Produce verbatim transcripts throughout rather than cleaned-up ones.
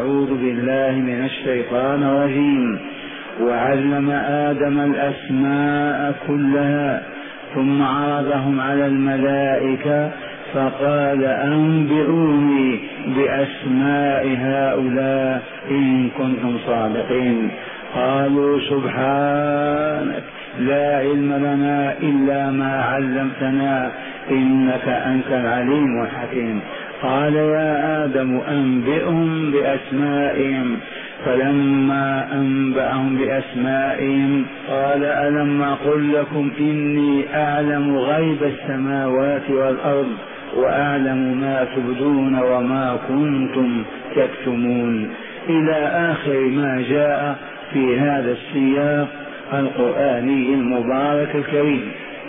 أعوذ بالله من الشيطان الرجيم. وعلم آدم الأسماء كلها ثم عرضهم على الملائكة فقال أنبئوني بأسماء هؤلاء إن كنتم صادقين. قالوا سبحانك لا علم لنا إلا ما علمتنا إنك أنت العليم الحكيم. قال يا آدم أنبئهم بأسمائهم. فلما أنبأهم بأسمائهم قال ألم أقل لكم إني أعلم غيب السماوات والأرض وأعلم ما تبدون وما كنتم تكتمون، إلى آخر ما جاء في هذا السياق القرآني المبارك الكريم.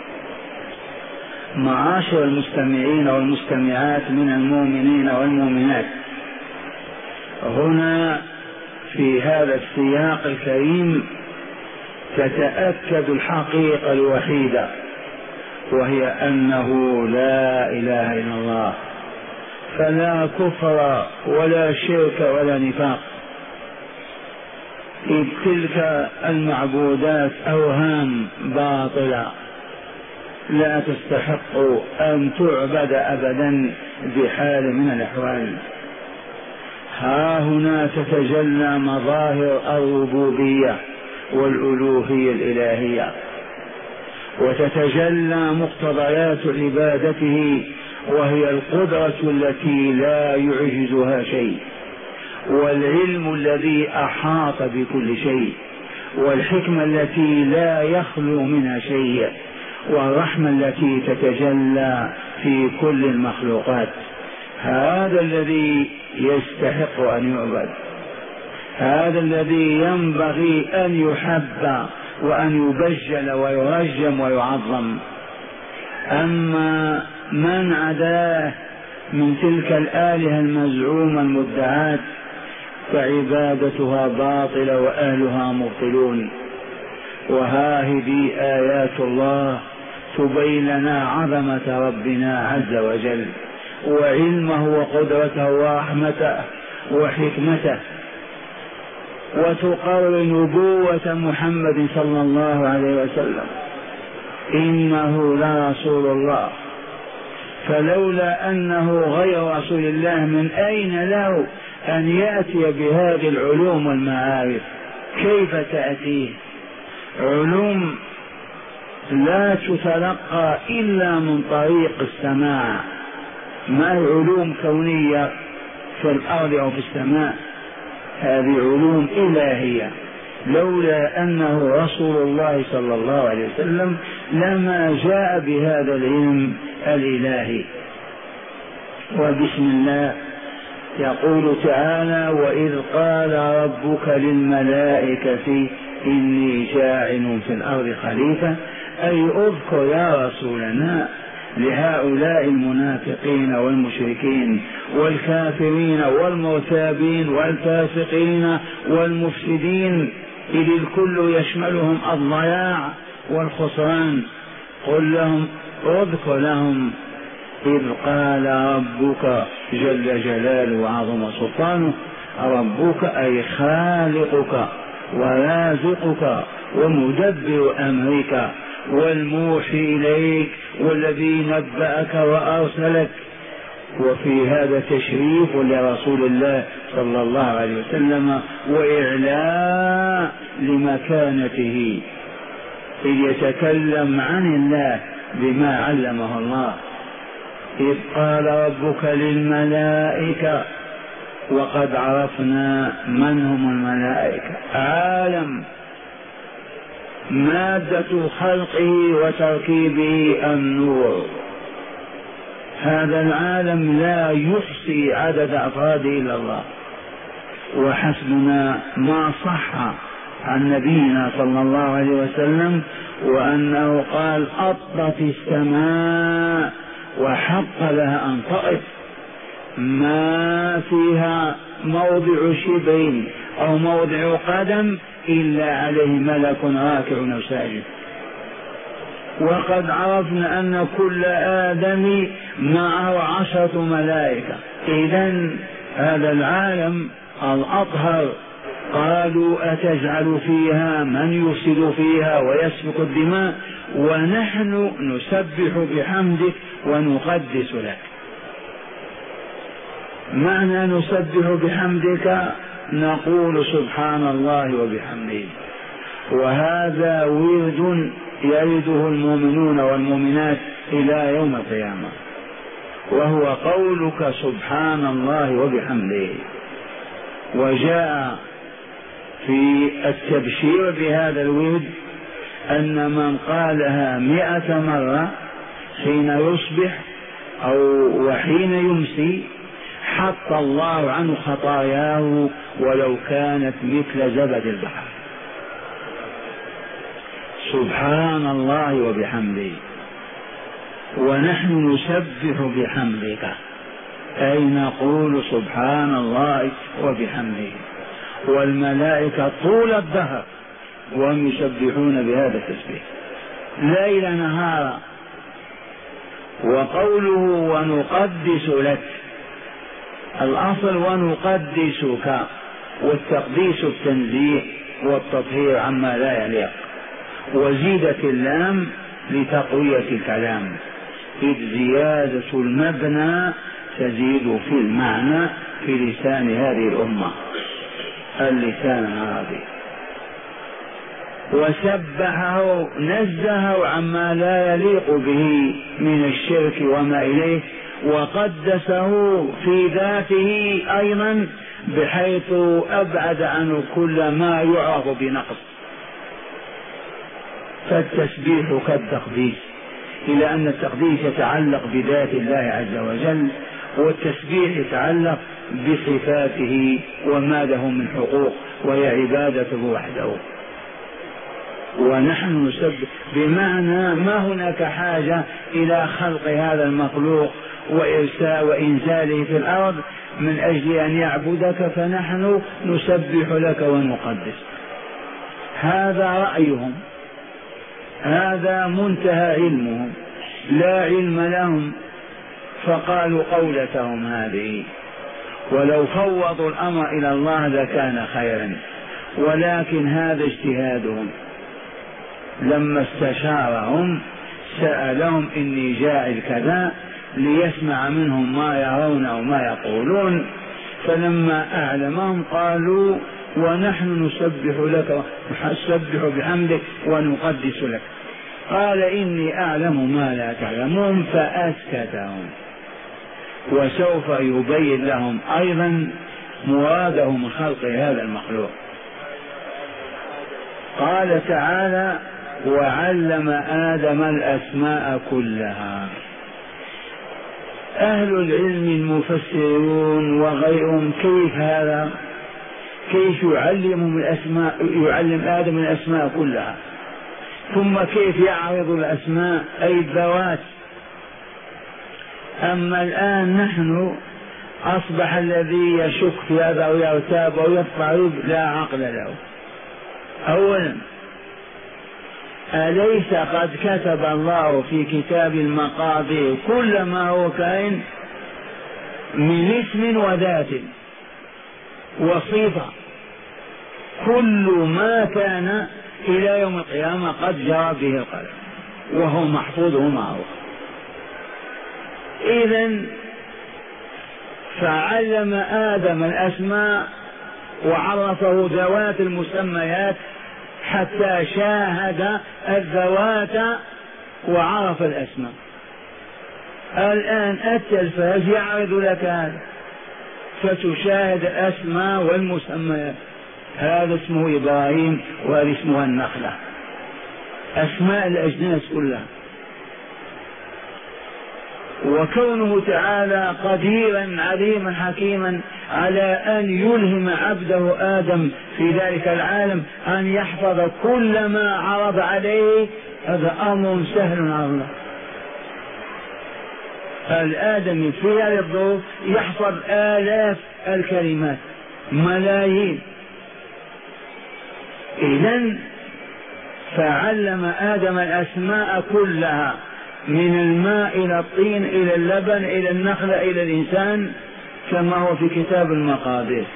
معاشر المستمعين والمستمعات من المؤمنين والمؤمنات، هنا في هذا السياق الكريم تتأكد الحقيقة الوحيدة، وهي أنه لا إله إلا الله، فلا كفر ولا شرك ولا نفاق، إذ تلك المعبودات أوهام باطلة لا تستحق أن تعبد أبدا بحال من الأحوال. ها هنا تتجلى مظاهر الربوبية والألوهية الإلهية، وتتجلى مقتضيات عبادته، وهي القدرة التي لا يعجزها شيء، والعلم الذي أحاط بكل شيء، والحكمة التي لا يخلو منها شيء، والرحمة التي تتجلى في كل المخلوقات. هذا الذي يستحق أن يعبد، هذا الذي ينبغي أن يحب وأن يبجل ويرجم ويعظم. أما من عداه من تلك الآلهة المزعومة المدعاة فعبادتها باطلة وأهلها مبطلون. وهذه آيات الله تبين لنا عظمة ربنا عز وجل، وعلمه وقدرته ورحمته وحكمته، وتقرر نبوة محمد صلى الله عليه وسلم، إنه لرسول الله. فلولا أنه غير رسول الله من أين له أن يأتي بهذه العلوم والمعارف؟ كيف تأتيه؟ علوم لا تتلقى إلا من طريق السماع، ما علوم كونية في الأرض أو في السماء، هذه علوم إلهية. لولا أنه رسول الله صلى الله عليه وسلم لما جاء بهذا العلم الإلهي. وبسم الله يقول تعالى: وإذ قال ربك للملائكة إني جاعل في الأرض خليفة، أي اذكر يا رسولنا لهؤلاء المنافقين والمشركين والكافرين والمرتابين والفاسقين والمفسدين، إذ الكل يشملهم الضياع والخسران. قل لهم اذكر لهم إذ قال ربك جل جلاله وعظم سلطانه، ربك أي خالقك ورازقك ومدبر أمرك والموحي إليك والذي نبأك وأرسلك. وفي هذا تشريف لرسول الله صلى الله عليه وسلم وإعلاء لمكانته، إذ يتكلم عن الله بما علمه الله. إذ قال ربك للملائكة، وقد عرفنا من هم الملائكة، عالم مادة خلقه وتركيبه النور. هذا العالم لا يحصي عدد أفراده إلا الله، وحسبنا ما صح عن نبينا صلى الله عليه وسلم وأنه قال: أطت السماء وحق لها أن تطئ، ما فيها موضع شبر أو موضع قدم إلا عليه ملك راكع أو ساجد. وقد عرفنا أن كل آدم معه عشرة ملائكة، إذن هذا العالم الأطهر قالوا أتجعل فيها من يفسد فيها ويسفك الدماء ونحن نسبح بحمدك ونقدس لك. معنى نسبح بحمدك نقول سبحان الله وبحمده، وهذا ورد يرده المؤمنون والمؤمنات إلى يوم القيامة، وهو قولك سبحان الله وبحمده. وجاء في التبشير بهذا الورد أن من قالها مئة مرة حين يصبح أو وحين يمسي حط الله عنه خطاياه ولو كانت مثل زبد البحر. سبحان الله وبحمده. ونحن نسبح بحمدك أي نقول سبحان الله وبحمده، والملائكة طول الدهر وهم يسبحون بهذا التسبيح ليل نهارا. وقوله ونقدس لك، الأصل ونقدسك، والتقديس التنزيه والتطهير عما لا يليق، وزيدت اللام لتقوية الكلام، إذ زيادة المبنى تزيد في المعنى في لسان هذه الأمة اللسان العربي. وسبحه نزهه عما لا يليق به من الشرك وما إليه، وقدسه في ذاته أيضا بحيث أبعد عنه كل ما يعرف بنقص. فالتسبيح كالتقديس، إلى أن التقديس يتعلق بذات الله عز وجل، والتسبيح يتعلق بصفاته وما له من حقوق، وهي عبادته وحده. ونحن نسبح بمعنى ما هناك حاجة إلى خلق هذا المخلوق وإرساء وإنزاله في الأرض من أجل أن يعبدك، فنحن نسبح لك ونقدس. هذا رأيهم، هذا منتهى علمهم، لا علم لهم فقالوا قولتهم هذه. ولو فوضوا الأمر إلى الله لكان خيرا، ولكن هذا اجتهادهم. لما استشارهم سألهم إني جاعل كذا ليسمع منهم ما يرون أو ما يقولون، فلما أعلمهم قالوا ونحن نسبح لك نسبح بحمدك ونقدس لك. قال إني أعلم ما لا تعلمون فأسكتهم، وسوف يبين لهم أيضا مراده من خلق هذا المخلوق. قال تعالى وعلم آدم الأسماء كلها. أهل العلم المفسرون وغيرهم كيف هذا، كيف يعلم الأسماء، يعلم آدم الأسماء كلها، ثم كيف يعرض الأسماء أي الذوات. أما الآن نحن أصبح الذي يشك في هذا أو يرتاب أو يضطرب لا عقل له. أولا أليس قد كتب الله في كتاب المقادير كل ما هو كائن من اسم وذات وصفة، كل ما كان إلى يوم القيامة قد جرى به القلم وهو محفوظ معروف. إذن فعلم آدم الأسماء وعرفه ذوات المسميات حتى شاهد الذوات وعرف الأسماء. الآن التلفاز يعرض لك هذا فتشاهد الأسماء والمسميات. هذا اسمه إبراهيم وهذا اسمها النخلة، أسماء الأجناس كلها. وكونه تعالى قديرا عليما حكيما على أن يلهم عبده آدم في ذلك العالم أن يحفظ كل ما عرض عليه، هذا أمر سهل على الله. الآدمي في هذه الظروف يحفظ آلاف الكلمات، ملايين. إذن فعلم آدم الأسماء كلها، من الماء إلى الطين إلى اللبن إلى النخلة إلى الإنسان، كما هو في كتاب المقادير.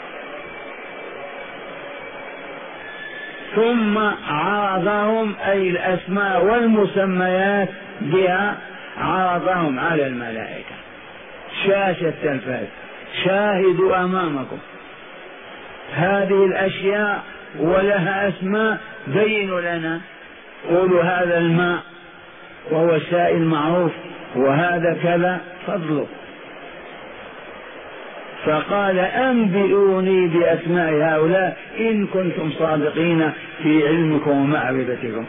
ثم عرضهم أي الأسماء والمسميات بها عرضهم على الملائكة، شاشة التلفاز، شاهدوا أمامكم هذه الأشياء ولها أسماء، بينوا لنا، قولوا هذا الماء وهو السائل معروف، وهذا كذا فضله. فقال أنبئوني بأسماء هؤلاء إن كنتم صادقين في علمكم ومعرفتكم.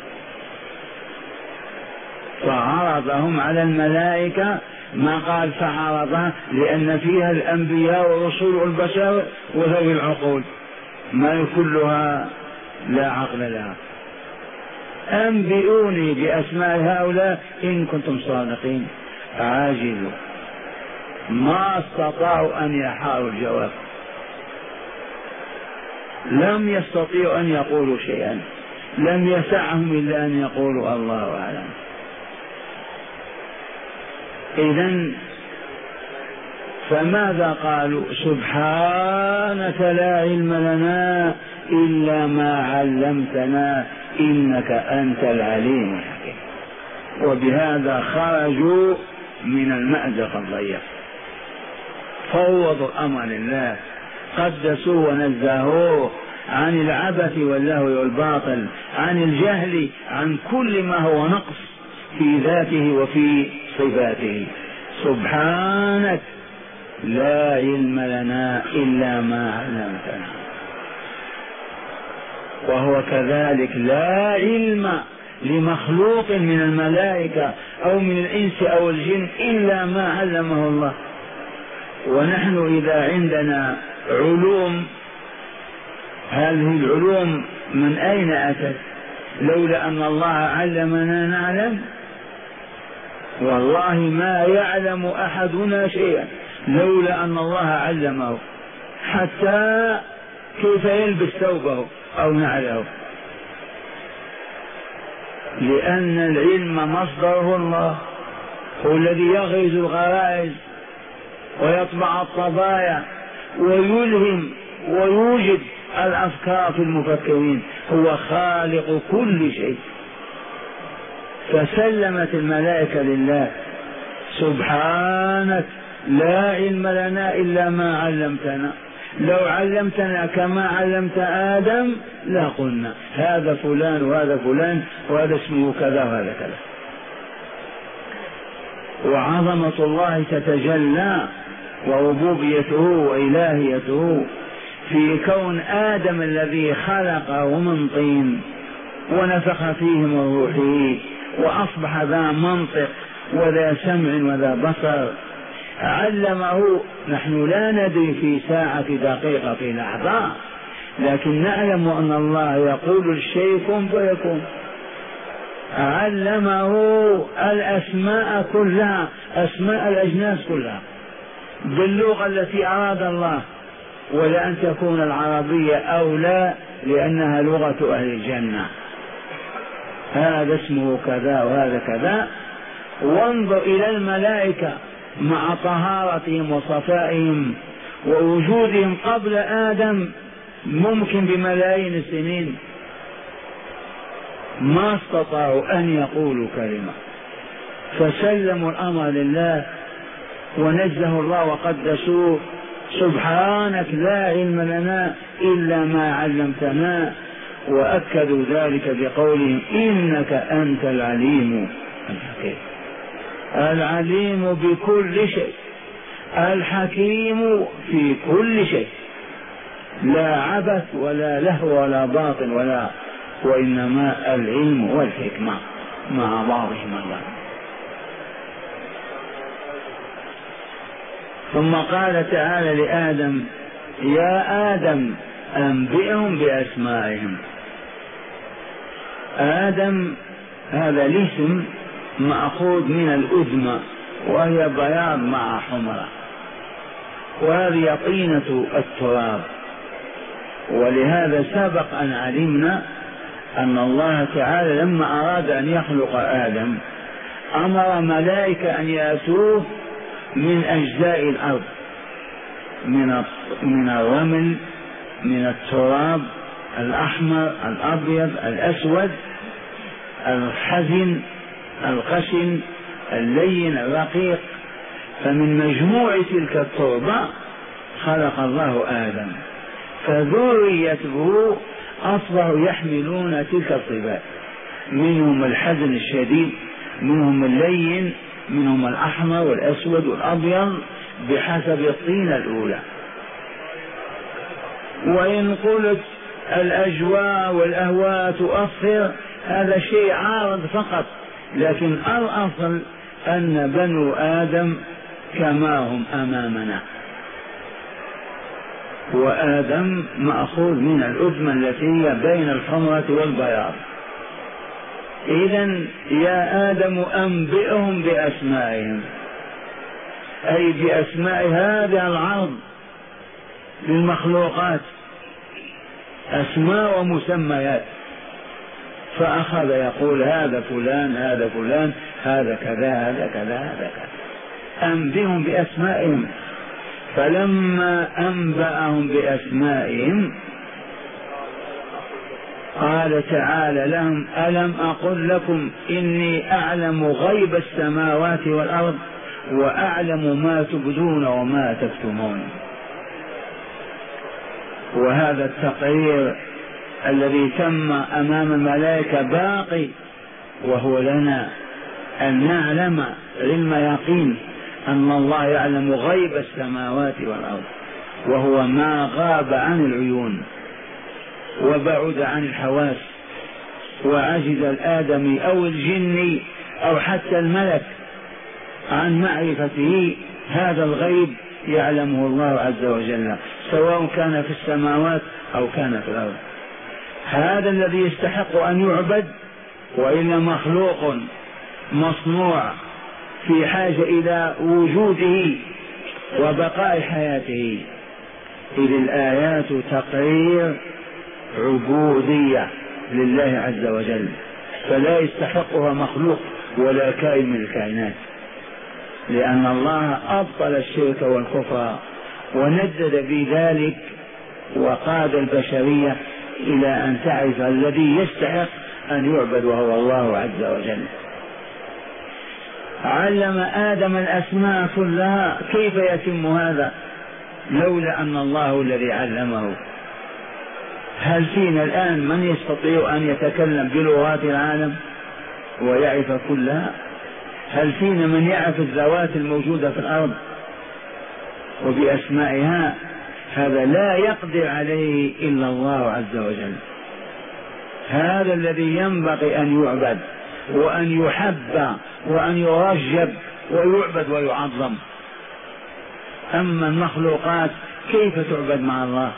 فعرضهم على الملائكة، ما قال فعرضها لأن فيها الأنبياء والرسل والبشر وذوي العقول، ما كلها لا عقل لها. أنبئوني بأسماء هؤلاء إن كنتم صادقين. عاجزوا، ما استطاعوا أن يحاروا الجواب، لم يستطيعوا أن يقولوا شيئا، لم يسعهم إلا أن يقولوا الله أعلم. إذن فماذا قالوا؟ سبحانك لا علم لنا إلا ما علمتنا إنك أنت العليم الحكيم. وبهذا خرجوا من المأزق الضيق، فوضوا الأمر لله، قدسوه ونزهوه عن العبث واللهو والباطل، عن الجهل، عن كل ما هو نقص في ذاته وفي صفاته. سبحانك لا علم لنا إلا ما علمتنا. وهو كذلك لا علم لمخلوق من الملائكة أو من الإنس أو الجن إلا ما علمه الله. ونحن إذا عندنا علوم، هذه العلوم من أين أتت؟ لولا أن الله علمنا نعلم؟ والله ما يعلم أحدنا شيئا لولا أن الله علمه، حتى كيف يلبس ثوبه أو نعله، لأن العلم مصدره الله، هو الذي يغرز الغرائز ويطبع الطبايع ويلهم ويوجد الأفكار في المفكرين، هو خالق كل شيء. فسلمت الملائكة لله، سبحانك لا علم لنا إلا ما علمتنا، لو علمتنا كما علمت آدم لا قلنا هذا فلان وهذا فلان وهذا اسمه كذا وهذا كذا. وعظمة الله تتجلى وربوبيته وإلهيته في كون آدم الذي خلقه من طين ونفخ فيه من روحه وأصبح ذا منطق وذا سمع وذا بصر، علمه. نحن لا ندري في ساعة في دقيقة في لحظة، لكن نعلم أن الله يقول الشيء كن فيكون. علمه الأسماء كلها، أسماء الأجناس كلها باللغة التي أراد الله، ولأن تكون العربية أولى لأنها لغة أهل الجنة، هذا اسمه كذا وهذا كذا. وانظر إلى الملائكة مع طهارتهم وصفائهم ووجودهم قبل آدم ممكن بملايين السنين، ما استطاعوا أن يقولوا كلمة، فسلموا الأمر لله ونزهوا الله وقدسوه. سبحانك لا علم لنا إلا ما علمتنا، وأكدوا ذلك بقولهم إنك أنت العليم الحكيم. العليم بكل شيء، الحكيم في كل شيء، لا عبث ولا لهو ولا باطل ولا، وإنما العلم والحكمة مع بعضهما البعض. ثم قال تعالى لآدم يا آدم أنبئهم بأسمائهم. آدم هذا الاسم مأخوذ من الأدمة وهي بياض مع حمرة، وهذه طينة التراب. ولهذا سبق أن علمنا أن الله تعالى لما أراد أن يخلق آدم أمر ملائكة أن يأتوه من أجزاء الأرض من من الرمل، من التراب الأحمر الأبيض الأسود الحزن الخشن اللين الرقيق. فمن مجموع تلك التربة خلق الله آدم، فذريته أصبحوا يحملون تلك الصفات، منهم الحزن الشديد، منهم اللين، منهم الأحمر والأسود والأبيض بحسب الطينة الأولى. وإن قلت الأجواء والأهواء تؤثر، هذا شيء عارض فقط، لكن الأصل أن بنو آدم كما هم أمامنا، وآدم مأخوذ من الأدمة التي هي بين الحمرة والبياض. إذن يا آدم أنبئهم بأسمائهم، أي بأسماء هذا العرض للمخلوقات، أسماء ومسميات. فأخذ يقول هذا فلان هذا فلان هذا كذا هذا كذا هذا كذا، أنبئهم بأسمائهم. فلما أنبأهم بأسمائهم قال تعالى لهم ألم أقل لكم إني أعلم غيب السماوات والأرض وأعلم ما تبدون وما تكتمون. وهذا التقرير الذي تم أمام الملائكة باقي، وهو لنا أن نعلم علم يقين أن الله يعلم غيب السماوات والأرض، وهو ما غاب عن العيون وبعد عن الحواس، وعجز الآدمي أو الجني أو حتى الملك عن معرفته. هذا الغيب يعلمه الله عز وجل، سواء كان في السماوات أو كان في الأرض. هذا الذي يستحق أن يعبد، وإلا مخلوق مصنوع في حاجة إلى وجوده وبقاء حياته. إذ الآيات تقرير عبودية لله عز وجل، فلا يستحقها مخلوق ولا كائن من الكائنات، لأن الله أبطل الشرك والكفر وندد بذلك وقاد البشرية إلى أن تعرف الذي يستحق أن يعبد وهو الله عز وجل. علم آدم الأسماء كلها. كيف يتم هذا لولا أن الله الذي علمه؟ هل فينا الآن من يستطيع أن يتكلم بلغات العالم ويعرف كلها؟ هل فينا من يعرف الذوات الموجودة في الأرض وبأسمائها؟ هذا لا يقدر عليه إلا الله عز وجل. هذا الذي ينبغي أن يعبد وأن يحب وأن يرجب ويعبد ويعظم. أما المخلوقات كيف تعبد مع الله؟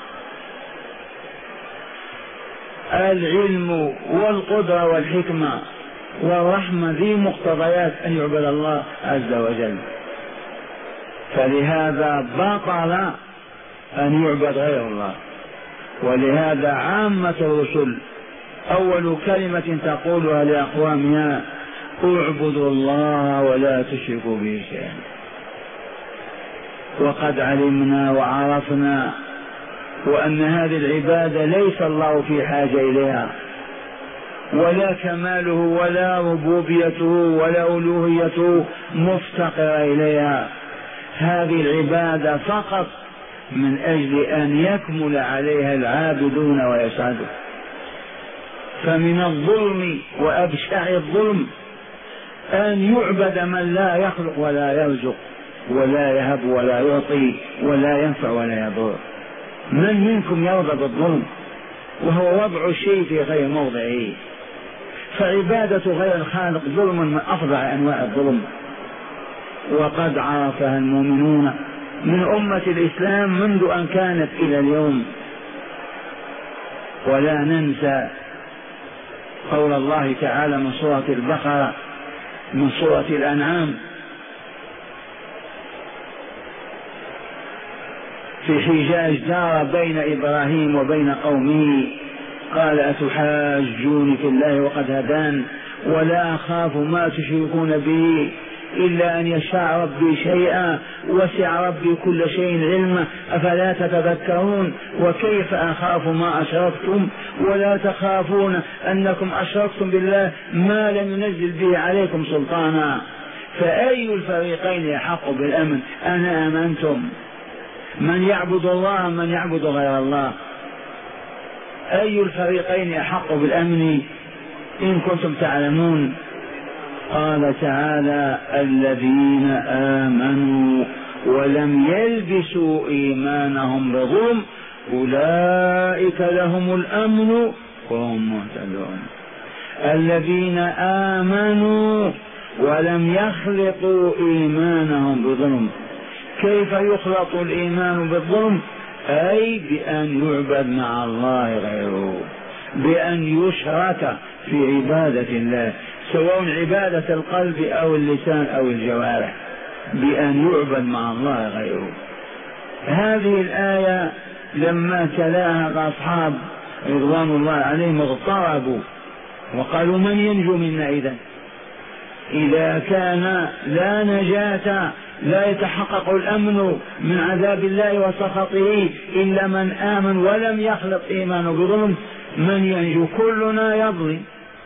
العلم والقدرة والحكمة والرحمة ذي مقتضيات أن يعبد الله عز وجل، فلهذا بطل أن يعبد غير الله. ولهذا عامة الرسل أول كلمة تقولها لأقوامها اعبدوا الله ولا تشركوا به شيئا. وقد علمنا وعرفنا وأن هذه العبادة ليس الله في حاجة إليها، ولا كماله ولا ربوبيته ولا ألوهيته مفتقرة إليها. هذه العبادة فقط من أجل أن يكمل عليها العابدون ويسعدوا. فمن الظلم وأبشع الظلم أن يعبد من لا يخلق ولا يرزق ولا يهب ولا يعطي ولا ينفع ولا يضر. من منكم يرضى بالظلم وهو وضع الشيء في غير موضعه؟ فعبادة غير الخالق ظلم من أفظع أنواع الظلم، وقد عرفها المؤمنون من أمة الإسلام منذ أن كانت إلى اليوم. ولا ننسى قول الله تعالى من سورة البقرة من سورة الأنعام في حجاج دار بين إبراهيم وبين قومه قال أتحاجون في الله وقد هدان ولا أخاف ما تشركون به إلا أن يشاء ربي شيئا، وسع ربي كل شيء علما، أفلا تتذكرون؟ وكيف أخاف ما أشركتم ولا تخافون أنكم أشركتم بالله ما لم ينزل به عليكم سلطانا؟ فأي الفريقين يحق بالأمن؟ أنا آمنتم، من يعبد الله من يعبد غير الله، أي الفريقين يحق بالأمن إن كنتم تعلمون؟ قال تعالى: الذين آمنوا ولم يلبسوا إيمانهم بظلم أولئك لهم الأمن وهم مهتدون. الذين آمنوا ولم يخلطوا إيمانهم بظلم. كيف يخلط الإيمان بالظلم؟ أي بأن يعبد مع الله غيره، بأن يشرك في عبادة الله، سواء عبادة القلب أو اللسان أو الجوارح، بأن يعبد مع الله غيره. هذه الآية لما تلاها الأصحاب رضوان الله عليهم اضطربوا وقالوا: من ينجو منا إذا إذا كان لا نجاة، لا يتحقق الأمن من عذاب الله وسخطه إلا من آمن ولم يخلط إيمانه بظلم، من ينجو؟ كلنا يظلم.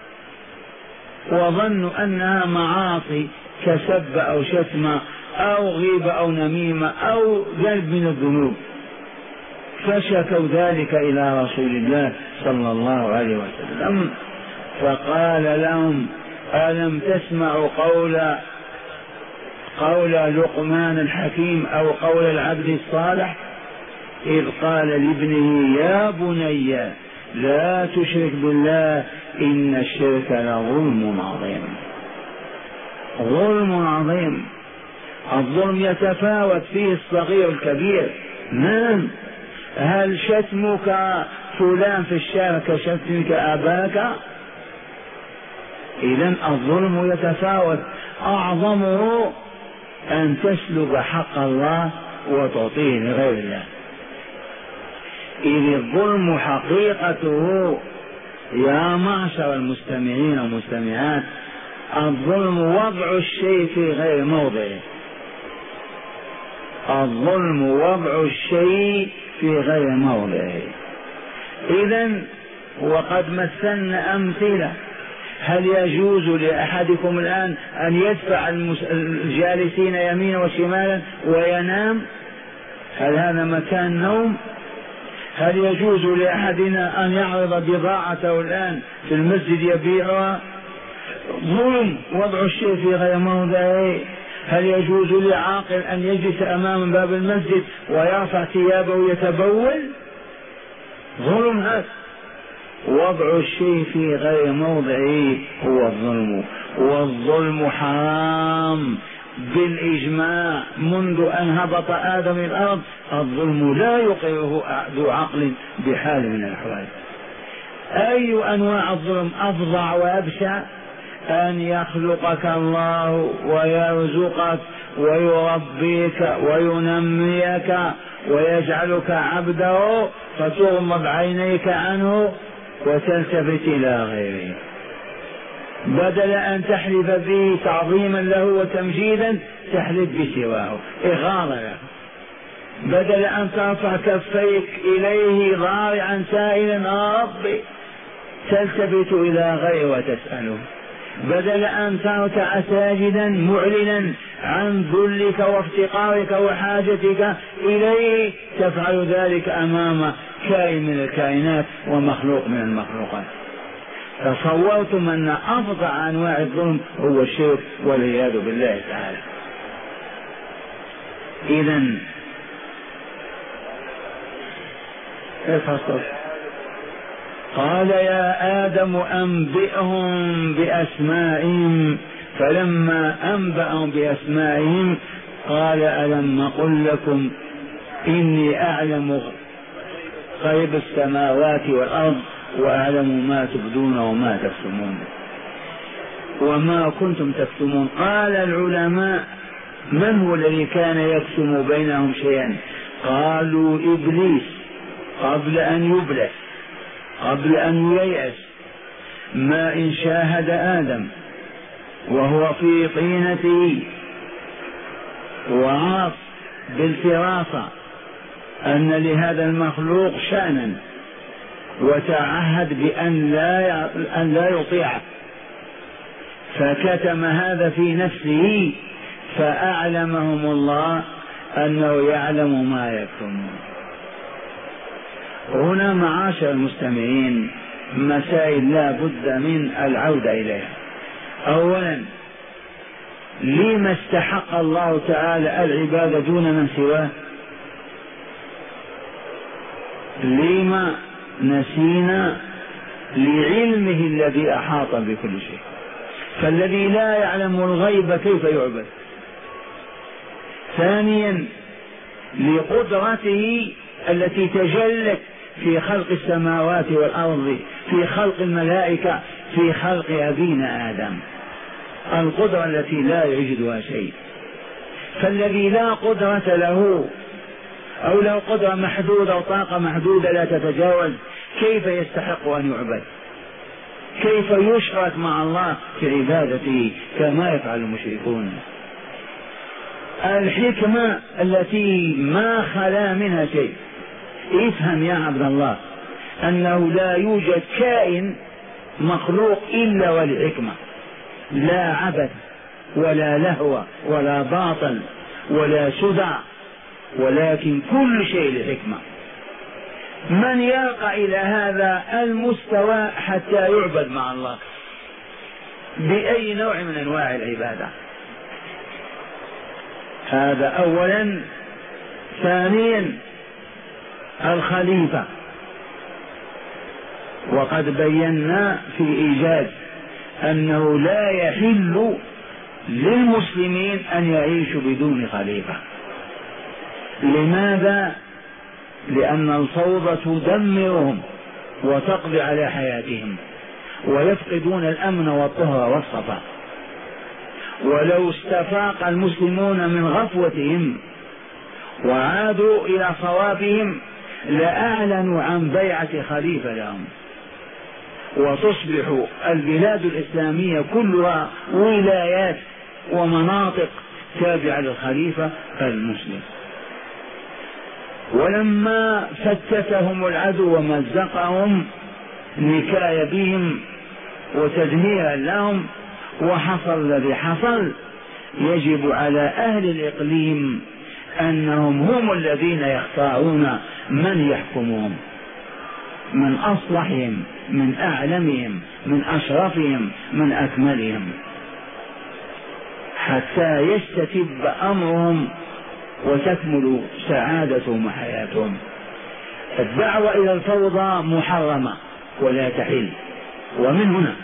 وظنوا أنها معاصي كسب أو شتم أو غيبة أو نميمة أو ذنب من الذنوب، فشكوا ذلك إلى رسول الله صلى الله عليه وسلم، فقال لهم: ألم تسمعوا قول قول لقمان الحكيم أو قول العبد الصالح إذ قال لابنه: يا بني لا تشرك بالله إن الشرك لظلم عظيم. ظلم عظيم. الظلم يتفاوت فيه الصغير الكبير. نعم، هل شتمك فلان في الشارع كشتمك أباك؟ إذن الظلم يتفاوت، أعظمه أن تسلب حق الله وتعطيه لغير الله. إذ الظلم حقيقته يا معشر المستمعين والمستمعات، الظلم وضع الشيء في غير موضعه. الظلم وضع الشيء في غير موضعه. إذن وقد مثلنا أمثلة. هل يجوز لأحدكم الآن أن يدفع الجالسين يمينا وشمالا وينام؟ هل هذا مكان نوم؟ هل يجوز لأحدنا أن يعرض بضاعته الآن في المسجد يبيعها؟ ظلم وضع الشيء في غير موضعه. هل يجوز لعاقل أن يجلس أمام باب المسجد ويرفع ثيابه ويتبول؟ ظلم هذا. وضع الشيء في غير موضعه هو الظلم، والظلم حرام بالإجماع منذ أن هبط آدم الأرض. الظلم لا يقره ذو عقل بحال من الأحوال. أي أنواع الظلم أفظع وأبشع؟ أن يخلقك الله ويرزقك ويربيك وينميك ويجعلك عبده فتغمض عينيك عنه وتلتفت إلى غيره، بدل أن تحلف به تعظيما له وتمجيدا تحلف بسواه إغاظة له، بدل أن ترفع كفيك إليه ضارعا سائلا ربي تلتفت إلى غيره وتسأله، بدل أن تركع ساجدا معلنا عن ذلك وافتقارك وحاجتك إليه تفعل ذلك أمام كائن من الكائنات ومخلوق من المخلوقات. تصورتم أن أفظع أنواع الظلم هو الشرك والعياذ بالله تعالى. إذن الفصل قال: يا آدم أنبئهم بأسمائهم، فلما أنبأهم بأسمائهم قال: ألم أقل لكم إني أعلم غيب السماوات والأرض وأعلم ما تبدون وما تكتمون وما كنتم تكتمون. قال العلماء: من هو الذي كان يكتم بينهم شيئا؟ قالوا: إبليس قبل أن يبلس، قبل أن ييأس، ما إن شاهد آدم وهو في طينته، وعرف بالفراسة أن لهذا المخلوق شأنا، وتعهد بأن لا أن لا يطيعه، فكتم هذا في نفسه، فأعلمهم الله أنه يعلم ما يكتمون. هنا معاشر المستمعين مسائل لا بد من العودة إليها. أولا، لما استحق الله تعالى العبادة دون من سواه؟ لما نسينا؟ لعلمه الذي أحاط بكل شيء، فالذي لا يعلم الغيب كيف يعبد. ثانيا، لقدرته التي تجلت في خلق السماوات والأرض، في خلق الملائكة، في خلق أبينا آدم، القدرة التي لا يجدها شيء. فالذي لا قدرة له أو له قدرة محدودة أو طاقة محدودة لا تتجاوز، كيف يستحق أن يعبد؟ كيف يشرك مع الله في عبادته كما يفعل المشركون؟ الحكمة التي ما خلا منها شيء. افهم يا عبد الله أنه لا يوجد كائن مخلوق إلا ولحكمة، لا عبث ولا لهو ولا باطل ولا سدع، ولكن كل شيء لحكمة. من يرقى إلى هذا المستوى حتى يعبد مع الله بأي نوع من أنواع العبادة؟ هذا أولا. ثانيا، الخليفة، وقد بينا في إيجاز أنه لا يحل للمسلمين أن يعيشوا بدون خليفة. لماذا؟ لأن الفوضى تدمرهم وتقضي على حياتهم، ويفقدون الأمن والطهر والصفاء. ولو استفاق المسلمون من غفوتهم وعادوا إلى صوابهم لأعلنوا عن بيعة خليفة لهم، وتصبح البلاد الإسلامية كلها ولايات ومناطق تابعة للخليفة المسلم. ولما فتتهم العدو ومزقهم نكاية بهم وتدميرا لهم وحصل الذي حصل، يجب على أهل الإقليم أنهم هم الذين يختارون من يحكمهم، من أصلحهم، من أعلمهم، من أشرفهم، من أكملهم، حتى يستتب أمرهم وتكمل سعادتهم وحياتهم. الدعوة إلى الفوضى محرمة ولا تحل. ومن هنا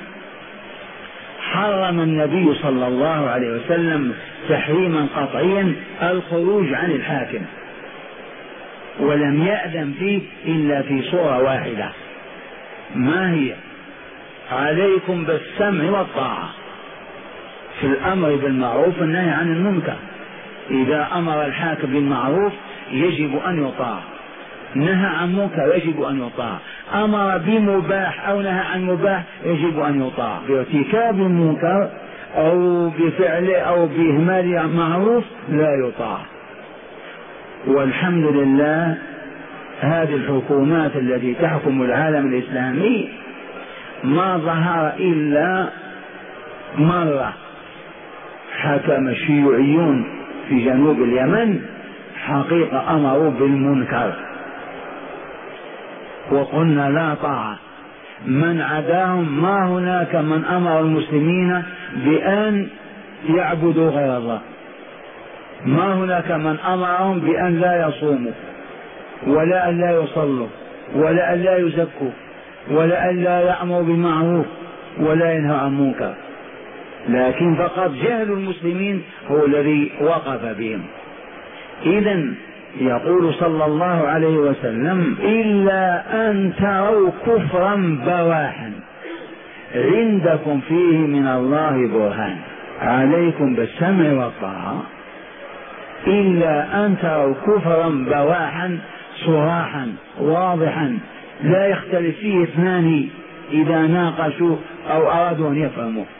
حرم النبي صلى الله عليه وسلم تحريما قطعيا الخروج عن الحاكم، ولم يأذن فيه إلا في صورة واحدة. ما هي؟ عليكم بالسمع والطاعة في الأمر بالمعروف والنهي عن المنكر. إذا أمر الحاكم بالمعروف يجب أن يطاع، نهى عن منكر يجب أن يطاع، أمر بمباح أو نهى عن مباح يجب أن يطاع. بارتكاب المنكر أو بفعل أو بإهمال معروف لا يطاع. والحمد لله هذه الحكومات التي تحكم العالم الإسلامي ما ظهر إلا مرة حكم الشيوعيون في جنوب اليمن، حقيقة أمروا بالمنكر وقلنا لا طاعة. من عداهم ما هناك من أمر المسلمين بأن يعبدوا غير الله، ما هناك من أمرهم بأن لا يصوموا ولا أن لا يصلوا ولا أن لا يزكوا ولا أن لا يأمروا بالمعروف ولا ينهوا عن منكر، لكن فقط جهل المسلمين هو الذي وقف بهم. إذن يقول صلى الله عليه وسلم: إلا أن تروا كفرا بواحا عندكم فيه من الله برهان. عليكم بالسمع والطاعة. إلا أن تروا كفرا بواحا صراحا واضحا لا يختلف فيه اثنان إذا ناقشوا أو أرادوا أن يفهموا.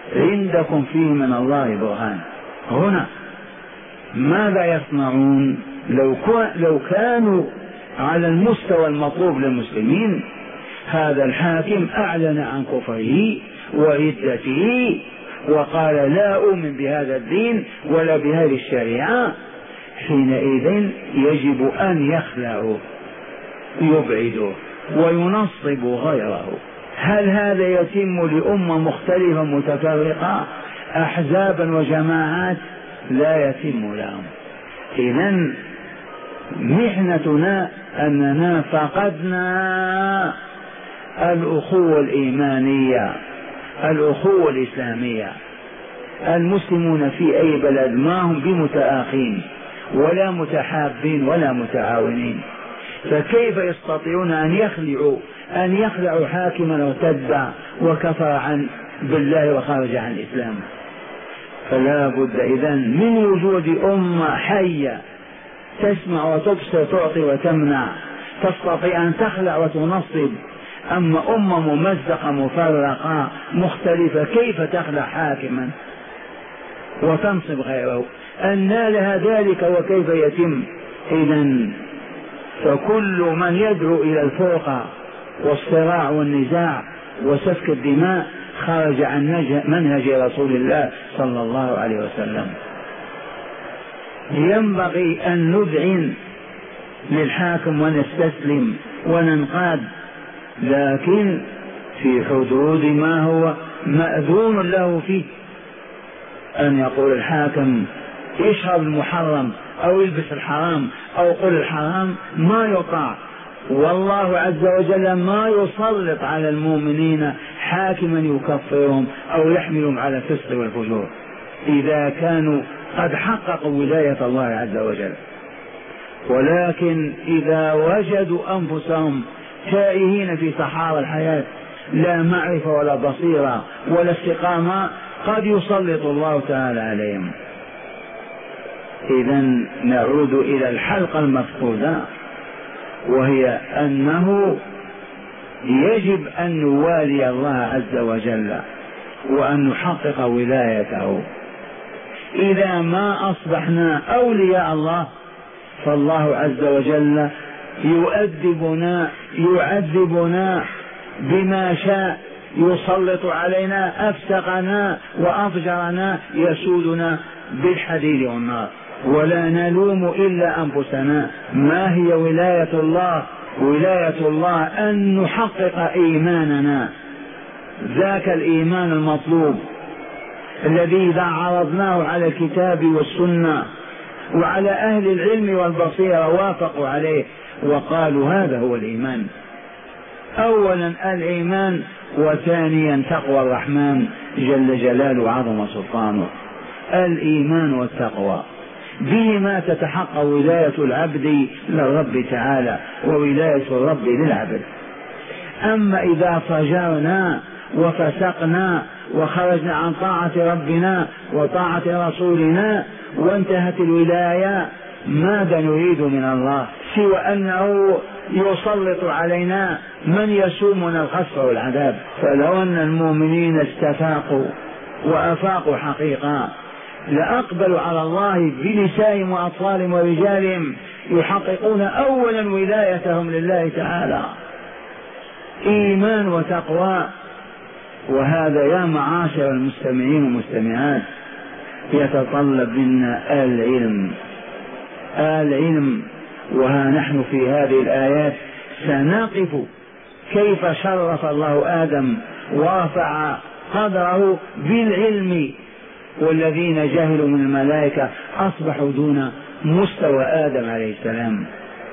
عندكم فيه من الله برهان. هنا ماذا يصنعون؟ لو, لو كانوا على المستوى المطلوب للمسلمين، هذا الحاكم أعلن عن كفره وردته وقال لا أؤمن بهذا الدين ولا بهذه الشريعة، حينئذ يجب أن يخلعه يبعده وينصب غيره. هل هذا يتم لأمة مختلفة متفرقة أحزابا وجماعات؟ لا يتم لهم. إذن محنتنا أننا فقدنا الأخوة الإيمانية، الأخوة الإسلامية. المسلمون في أي بلد ما هم بمتآخين ولا متحابين ولا متعاونين، فكيف يستطيعون أن يخلعوا أن يخلعوا حاكما ارتد وكفر عن بالله وخرج عن الإسلام؟ فلا بد إذن من وجود أمة حية تسمع وتبصر تعطي وتمنع، تستطيع أن تخلع وتنصب. أما أمة ممزقة مفرقة مختلفة كيف تخلع حاكما وتنصب غيره؟ أن لها ذلك وكيف يتم؟ إذن فكل من يدعو إلى الفرقة والصراع والنزاع وسفك الدماء خرج عن منهج رسول الله صلى الله عليه وسلم. ينبغي أن نذعن للحاكم ونستسلم وننقاد، لكن في حدود ما هو مأذون له فيه. أن يقول الحاكم اشرب المحرم أو البس الحرام أو قل الحرام ما يطاع، والله عز وجل ما يسلط على المؤمنين حاكما يكفرهم أو يحملهم على الفسق والفجور إذا كانوا قد حققوا ولاية الله عز وجل. ولكن إذا وجدوا أنفسهم تائهين في صحارى الحياة لا معرفة ولا بصيرة ولا استقامة قد يسلط الله تعالى عليهم. إذن نعود إلى الحلقة المفقودة، وهي أنه يجب أن نوالي الله عز وجل وأن نحقق ولايته. إذا ما أصبحنا أولياء الله فالله عز وجل يؤدبنا يعذبنا بما شاء، يسلط علينا أفسقنا وأفجرنا، يسودنا بالحديد والنار، ولا نلوم إلا أنفسنا. ما هي ولاية الله؟ ولاية الله أن نحقق إيماننا، ذاك الإيمان المطلوب الذي إذا عرضناه على الكتاب والسنة وعلى أهل العلم والبصيرة وافقوا عليه وقالوا هذا هو الإيمان. أولا الإيمان، وثانيا تقوى الرحمن جل جلاله وعظم سلطانه. الإيمان والتقوى بهما تتحقق ولاية العبد للرب تعالى وولاية الرب للعبد. أما إذا فجرنا وفسقنا وخرجنا عن طاعة ربنا وطاعة رسولنا وانتهت الولاية، ماذا نريد من الله سوى أنه يسلط علينا من يسومنا الخسر والعذاب؟ فلو أن المؤمنين استفاقوا وأفاقوا حقيقة لأقبلوا على الله بنسائهم وأطفالهم ورجالهم يحققون أولا ولايتهم لله تعالى، إيمان وتقوى. وهذا يا معاشر المستمعين والمستمعات يتطلب منا العلم العلم وها نحن في هذه الآيات سنقف كيف شرف الله آدم ورفع قدره بالعلم، والذين جهلوا من الملائكة أصبحوا دون مستوى آدم عليه السلام.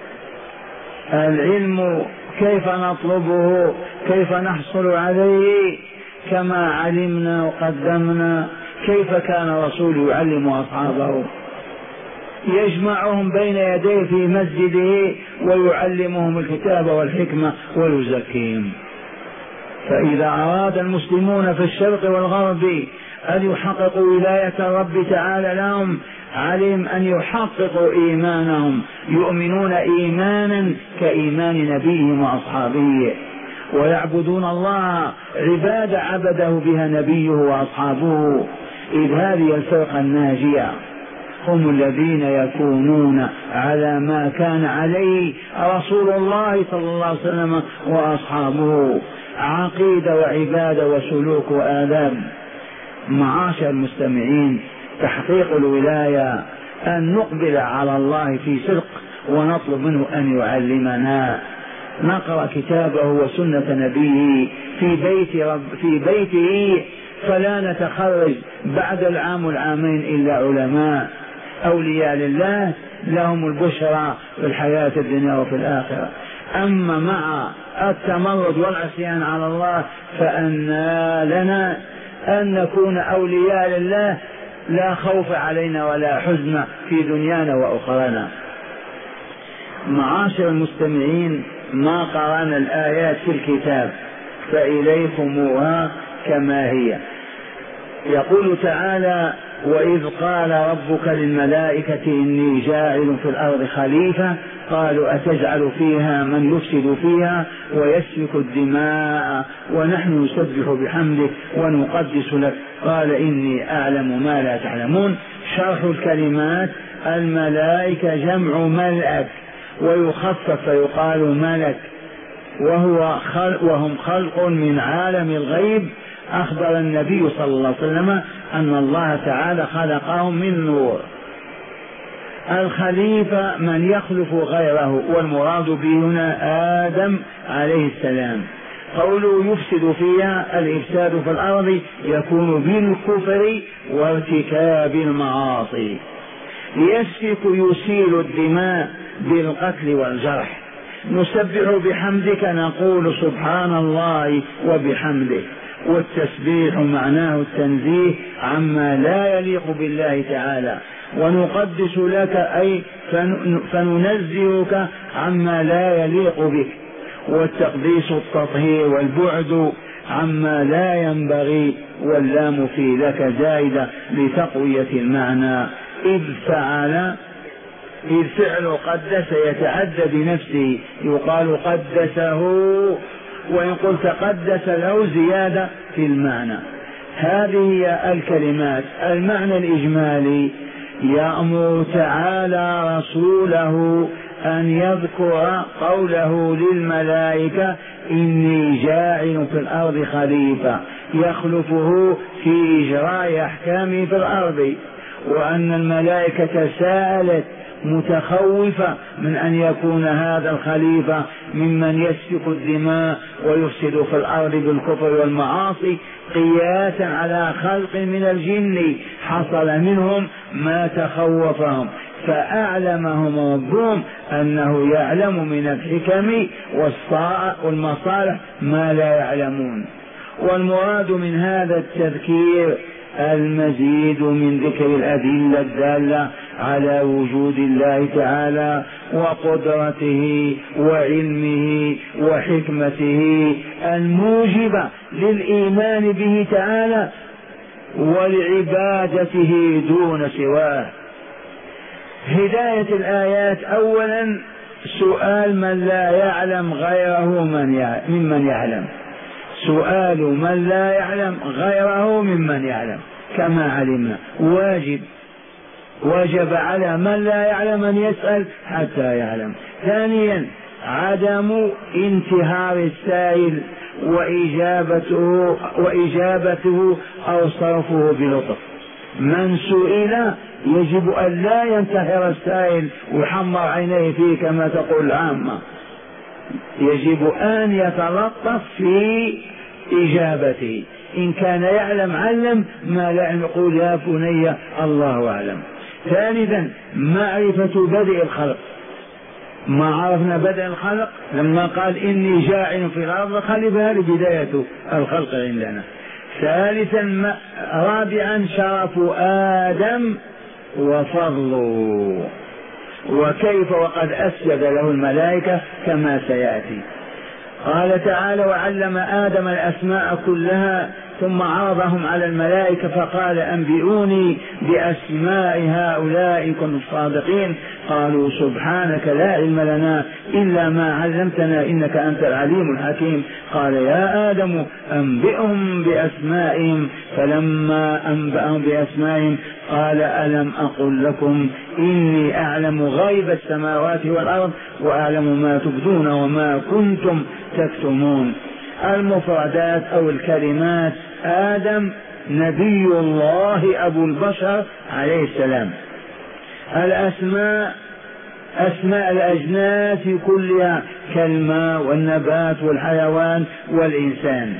العلم كيف نطلبه، كيف نحصل عليه؟ كما علمنا وقدمنا كيف كان رسول يعلم أصحابه، يجمعهم بين يديه في مسجده ويعلمهم الكتاب والحكمة ويزكيهم. فإذا أراد المسلمون في الشرق والغرب أن يحققوا ولاية الرب تعالى لهم، عليهم أن يحققوا إيمانهم، يؤمنون إيمانا كإيمان نبيهم وأصحابه، ويعبدون الله عبادة عبده بها نبيه وأصحابه. إذ هذه الفرقة الناجية هم الذين يكونون على ما كان عليه رسول الله صلى الله عليه وسلم وأصحابه، عقيدة وعبادة وسلوك وآداب. معاشر المستمعين، تحقيق الولاية أن نقبل على الله في صدق ونطلب منه أن يعلمنا، نقرأ كتابه وسنة نبيه في بيت رب في بيته، فلا نتخرج بعد العام والعامين إلا علماء أولياء لله لهم البشرى في الحياة الدنيا وفي الآخرة. أما مع التمرد والعصيان على الله فأنا لنا أن نكون أولياء لله لا خوف علينا ولا حزن في دنيانا وأخرانا. معاشر المستمعين، ما قرأنا الآيات في الكتاب فإليكموها كما هي. يقول تعالى: وإذ قال ربك للملائكة إني جاعل في الأرض خليفة قالوا أتجعل فيها من يفسد فيها ويسفك الدماء ونحن نسبح بحمدك ونقدس لك قال إني أعلم ما لا تعلمون. شرح الكلمات: الملائكة جمع ملأك ويخفف فيقال ملك، وهو خلق وهم خلق من عالم الغيب. أخبر النبي صلى الله عليه وسلم أن الله تعالى خلقهم من نور. الخليفة من يخلف غيره، والمراد به هنا آدم عليه السلام. قوله يفسد فيها، الإفساد في الأرض يكون بالكفر وارتكاب المعاصي. يسفك يسيل الدماء بالقتل والجرح. نسبح بحمدك، نقول سبحان الله وبحمده، والتسبيح معناه التنزيه عما لا يليق بالله تعالى. ونقدس لك أي فننزهك عما لا يليق بك، والتقديس التطهير والبعد عما لا ينبغي، واللام في لك زائدة لتقوية المعنى. إذ فعل، إذ فعل قدس يتعدى بنفسه، يقال قدسه، وإن قلت قدس له زيادة في المعنى. هذه هي الكلمات. المعنى الإجمالي: يأمر تعالى رسوله أن يذكر قوله للملائكة إني جاعل في الأرض خليفة يخلفه في إجراء أحكامه في الأرض، وأن الملائكة سألت متخوفة من أن يكون هذا الخليفة ممن يسفك الدماء ويفسد في الأرض بالكفر والمعاصي، قياسا على خلق من الجن حصل منهم ما تخوفهم، فأعلمهم ربهم أنه يعلم من الحكم والمصالح ما لا يعلمون. والمراد من هذا التذكير المزيد من ذكر الأدلة الدالة على وجود الله تعالى وقدرته وعلمه وحكمته الموجبة للإيمان به تعالى ولعبادته دون سواه. هداية الآيات: أولا سؤال من لا يعلم غيره ممن يعلم، سؤال من لا يعلم غيره ممن يعلم كما علمنا واجب، وجب على من لا يعلم أن يسأل حتى يعلم. ثانيا عدم انتهار السائل وإجابته, وإجابته أو صرفه بلطف. من سئل يجب أن لا ينتهر السائل ويحمر عينيه فيه كما تقول العامة، يجب أن يتلطف في إجابته. إن كان يعلم علم، ما لا يقول يا بني الله أعلم. ثالثا معرفة بدء الخلق. ما عرفنا بدء الخلق لما قال إني جاعل في الأرض خليفة، هذه بداية الخلق عندنا. ثالثا رابعا شرف آدم وفضله، وكيف وقد أسجد له الملائكة كما سيأتي. قال تعالى: وعلم آدم الأسماء كلها ثم عرضهم على الملائكة فقال أنبئوني بأسماء هؤلاء إن كنتم صادقين. قالوا سبحانك لا علم لنا إلا ما علمتنا إنك أنت العليم الحكيم. قال يا آدم أنبئهم بأسمائهم. فلما أنبأهم بأسمائهم قال ألم أقل لكم إني أعلم غيب السماوات والأرض وأعلم ما تبدون وما كنتم تكتمون. المفردات أو الكلمات: آدم نبي الله أبو البشر عليه السلام. الأسماء: أسماء الأجناس كلها كالماء والنبات والحيوان والإنسان.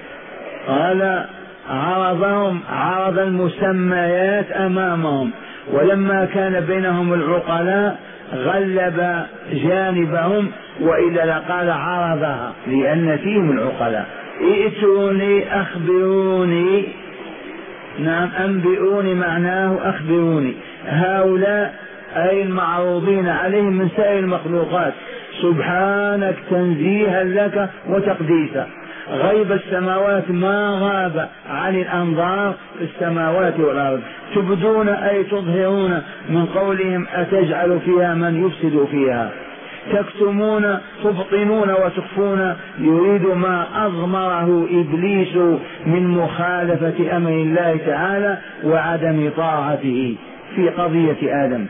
قال عرضهم عرض المسميات أمامهم، ولما كان بينهم العقلاء غلب جانبهم، وإلا لقال عرضها لأن فيهم العقلاء. ائتوني أخبروني، نعم أنبئوني معناه أخبروني. هؤلاء أي المعروضين عليهم من سائر المخلوقات، سبحانك تنزيها لك وتقديسا. غيب السماوات ما غاب عن الأنظار في السماوات والأرض. تبدون أي تظهرون، من قولهم أتجعل فيها من يفسد فيها. تكتمون تبطنون وتخفون، يريد ما أضمره إبليس من مخالفة أمر الله تعالى وعدم طاعته في قضية آدم.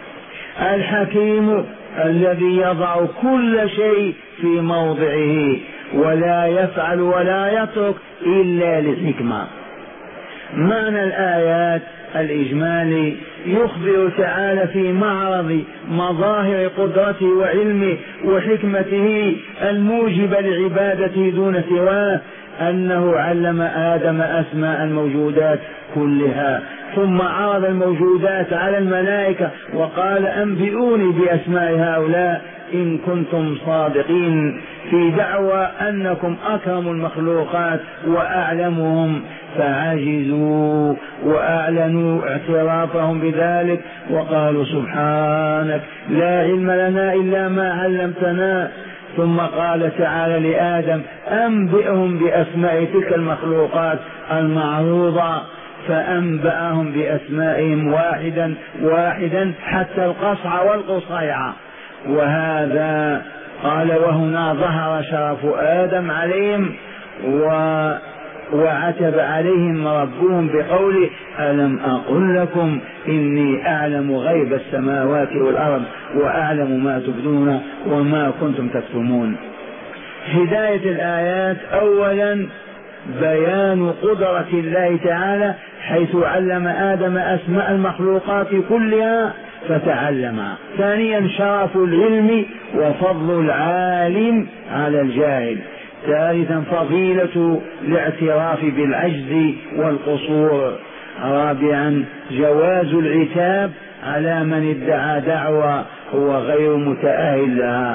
الحكيم الذي يضع كل شيء في موضعه ولا يفعل ولا يترك إلا لحكمة. معنى الآيات الإجمالي: يخبر تعالى في معرض مظاهر قدرته وعلمه وحكمته الموجبة لعبادته دون سواه أنه علم آدم أسماء الموجودات كلها، ثم عرض الموجودات على الملائكة وقال أنبئوني بأسماء هؤلاء إن كنتم صادقين في دعوى أنكم أكرم المخلوقات وأعلمهم، فعجزوا وأعلنوا اعترافهم بذلك وقالوا سبحانك لا علم لنا إلا ما علمتنا. ثم قال تعالى لآدم أنبئهم بأسماء تلك المخلوقات المعروضة، فأنبأهم بأسمائهم واحدا واحدا حتى القصع والقصيع. وهذا قال وهنا ظهر شرف آدم عليهم و وعتب عليهم ربهم بقوله ألم أقل لكم إني أعلم غيب السماوات والأرض وأعلم ما تبدون وما كنتم تكتمون. هداية الآيات: أولا بيان قدرة الله تعالى حيث علم آدم أسماء المخلوقات كلها فتعلمها. ثانيا شرف العلم وفضل العالم على الجاهل. ثالثا فضيلة الاعتراف بالعجز والقصور. رابعا جواز العتاب على من ادعى دعوى هو غير متأهل لها.